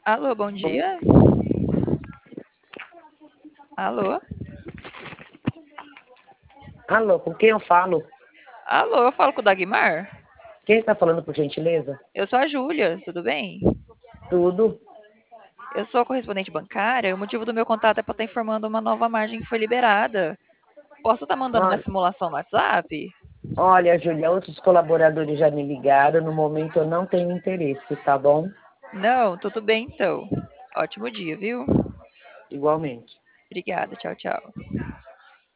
Alô, bom dia. Alô? Alô, com quem eu falo? Alô, eu falo com o Dagmar? Quem está falando, por gentileza? Eu sou a Júlia, tudo bem? Tudo. Eu sou correspondente bancária. O motivo do meu contato é para estar informando uma nova margem que foi liberada. Posso estar mandando minha Olha, simulação no WhatsApp? olha, Júlia, outros colaboradores já me ligaram. No momento eu não tenho interesse, tá bom? Não, tudo bem então. Ótimo dia, viu? Igualmente. Obrigada, tchau, tchau.